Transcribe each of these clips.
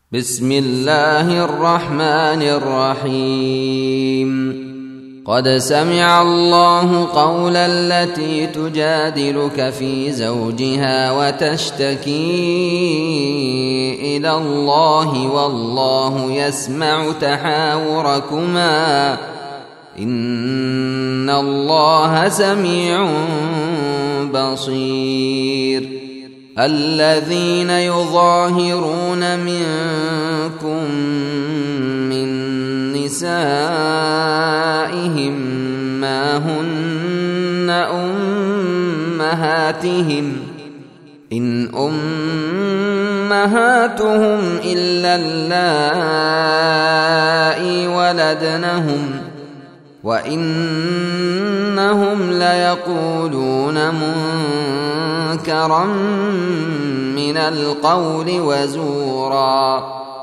بسم الله الرحمن الرحيم. قد سمع الله قول التي تجادلك في زوجها وتشتكي إلى الله والله يسمع تحاوركما إن الله سميع بصير. الذين يظاهرون منكم من نسائهم ما هن أمهاتهم إن أمهاتهم إلا اللائي ولدنهم وإنهم ليقولون منكرا من القول وزورا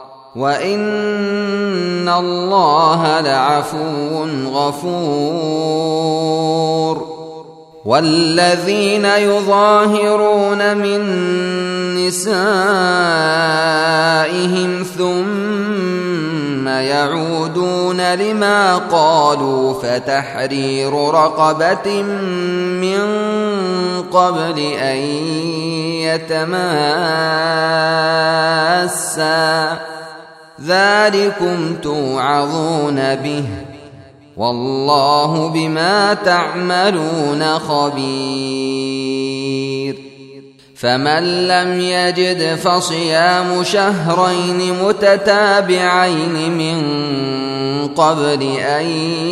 وإن الله لعفو غفور. والذين يظاهرون من نسائهم ثم يعودون لما قالوا فتحرير رقبة من قبل أن يتماسا ذلكم توعظون به والله بما تعملون خبير. فمن لم يجد فصيام شهرين متتابعين من قبل أن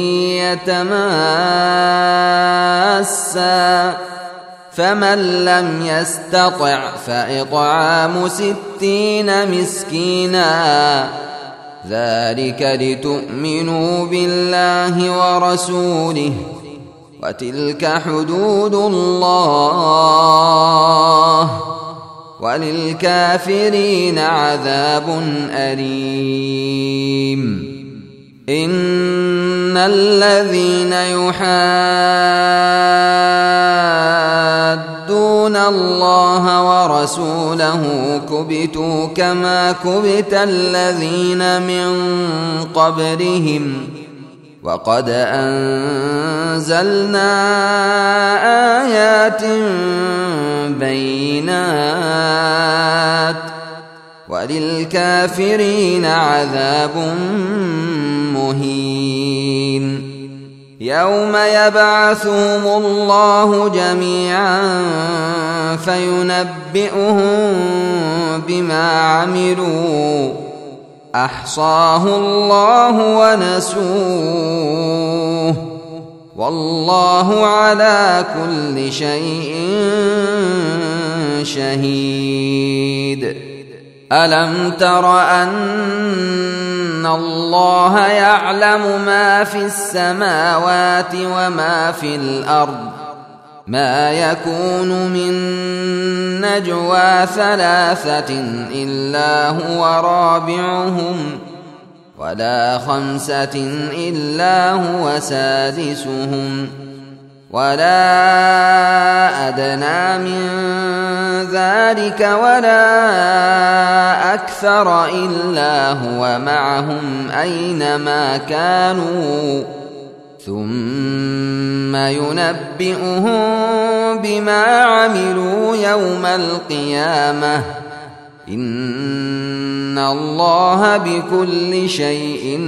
يتماسا فمن لم يستطع فإطعام 60 مسكينا ذلك لتؤمنوا بالله ورسوله وتلك حدود الله وللكافرين عذاب أليم. إن الذين يحادون الله ورسوله كبتوا كما كبت الذين من قبلهم وقد أنزلنا آيات بينات وللكافرين عذاب مهين. يوم يبعثهم الله جميعا فينبئهم بما عملوا أحصاه الله ونسوه والله على كل شيء شهيد. ألم تر أن الله يعلم ما في السماوات وما في الأرض ما يكون من نجوى 3 إلا هو رابعهم ولا 5 إلا هو سادسهم ولا أدنى من ذلك ولا أكثر إلا هو معهم أينما كانوا ثم ينبئهم بما عملوا يوم القيامة إن الله بكل شيء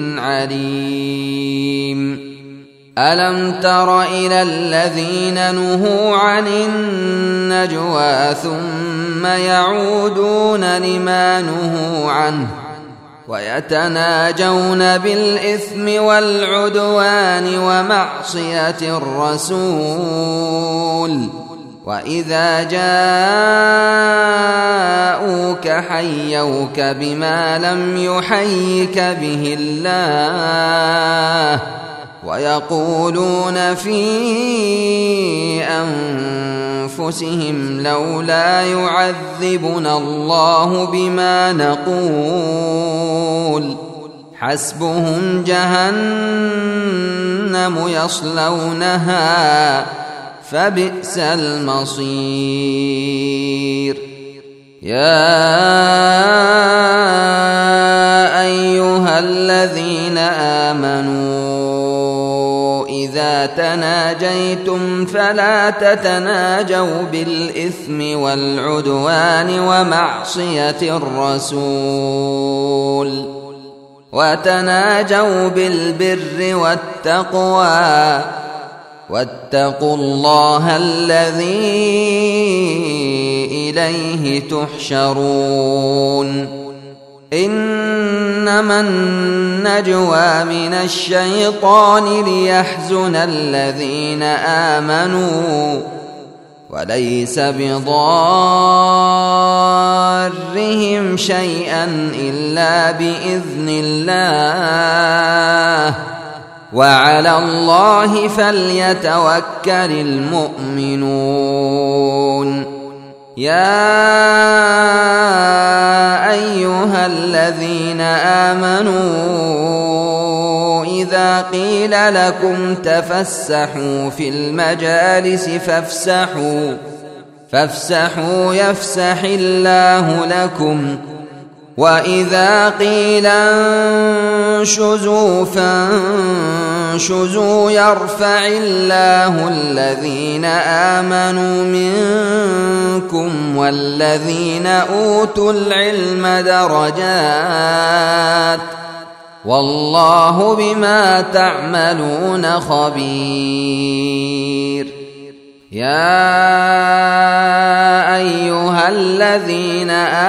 عليم. ألم تر إلى الذين نهوا عن النجوى ثم يعودون لما نهوا عنه ويتناجون بالإثم والعدوان ومعصية الرسول وإذا جاءوك حيوك بما لم يحيك به الله ويقولون في أنفسهم لولا يعذبنا الله بما نقول حسبهم جهنم يصلونها فبئس المصير. يا الذين آمنوا إذا تناجيتم فلا تتناجوا بالإثم والعدوان ومعصية الرسول وتناجوا بالبر والتقوى واتقوا الله الذي إليه تحشرون إنما النجوى من الشيطان ليحزن الذين آمنوا وليس بضارهم شيئا إلا بإذن الله وعلى الله فليتوكل المؤمنون يا أيها الذين آمنوا إذا قيل لكم تفسحوا في المجالس فافسحوا يفسح الله لكم وإذا قيل انشزوا فانشزوا يرفع الله الذين آمنوا منكم والذين أوتوا العلم درجات والله بما تعملون خبير يا أيها الذين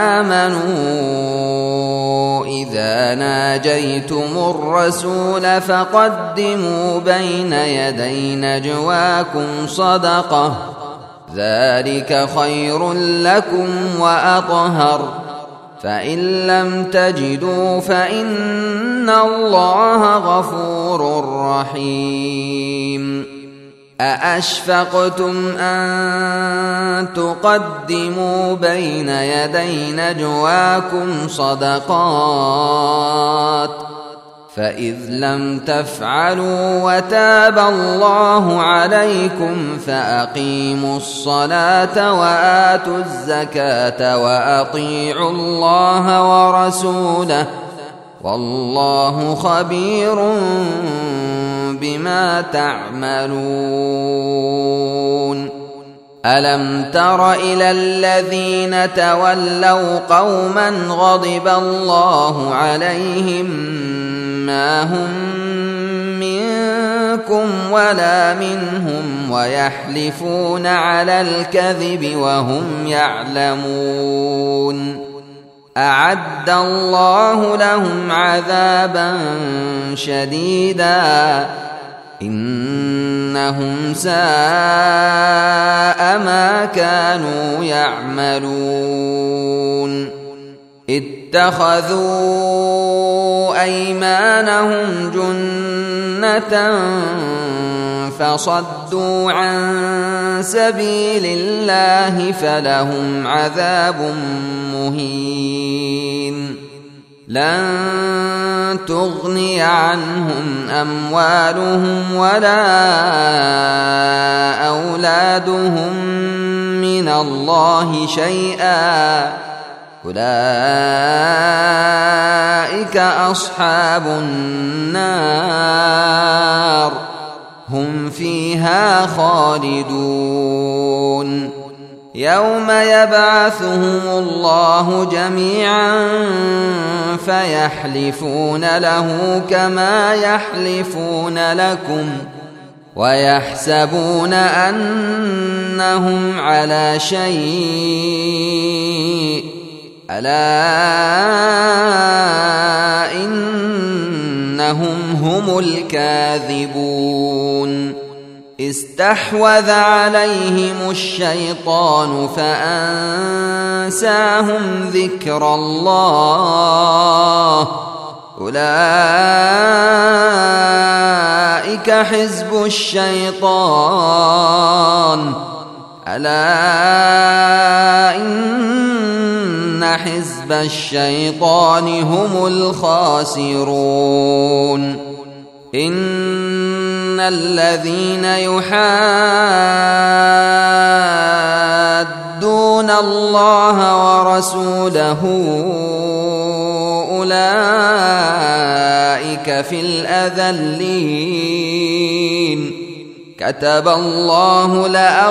آمنوا إذا ناجيتم الرسول فقدموا بين يدي نجواكم صدقة ذلك خير لكم وأطهر فإن لم تجدوا فإن الله غفور رحيم أأشفقتم أن تقدموا بين يدي نجواكم صدقات فإذ لم تفعلوا وتاب الله عليكم فأقيموا الصلاة وآتوا الزكاة وأطيعوا الله ورسوله والله خبير بما تعملون ألم تر إلى الذين تولوا قوما غضب الله عليهم ما هم منكم ولا منهم ويحلفون على الكذب وهم يعلمون أعد الله لهم عذابا شديدا إنهم ساء ما كانوا يعملون اتخذوا أيمانهم جنة فصدوا عن سبيل الله فلهم عذاب مهين لن تغني عنهم أموالهم ولا أولادهم من الله شيئا أولئك أصحاب النار هم فيها خالدون يوم يبعثهم الله جميعا فيحلفون له كما يحلفون لكم ويحسبون أنهم على شيء ألا إنهم هم الكاذبون استحوذ عليهم الشيطان فأنساهم ذكر الله أولئك حزب الشيطان ألا إن حزب الشيطان هم الخاسرون إن الذين يحادون الله ورسوله أولئك في الأذلين كتب الله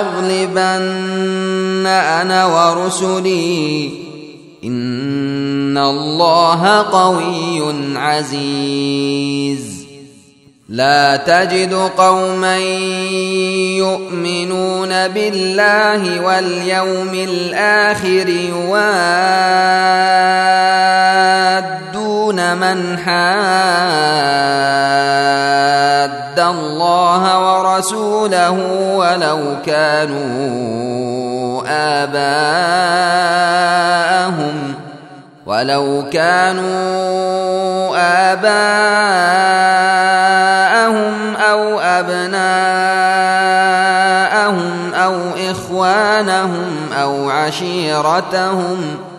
لأغلبن أنا ورسلي إن الله قوي عزيز لا تجد قوما يؤمنون بالله واليوم الآخر يوادون من حاد الله ورسوله ولو كانوا آباءهم أو أبناءهم أو إخوانهم أو عشيرتهم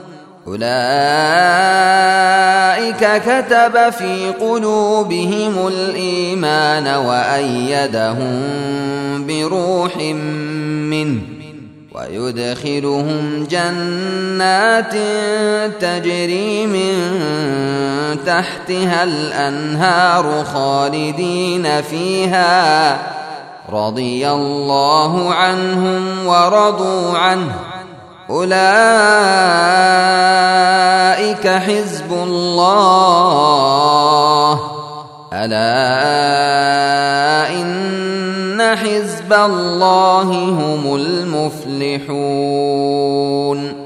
أولئك كتب في قلوبهم الإيمان وأيدهم بروح منه ويدخلهم جنات تجري من تحتها الأنهار خالدين فيها رضي الله عنهم ورضوا عنه أولئك حزب الله ألا إن حزب الله هم المفلحون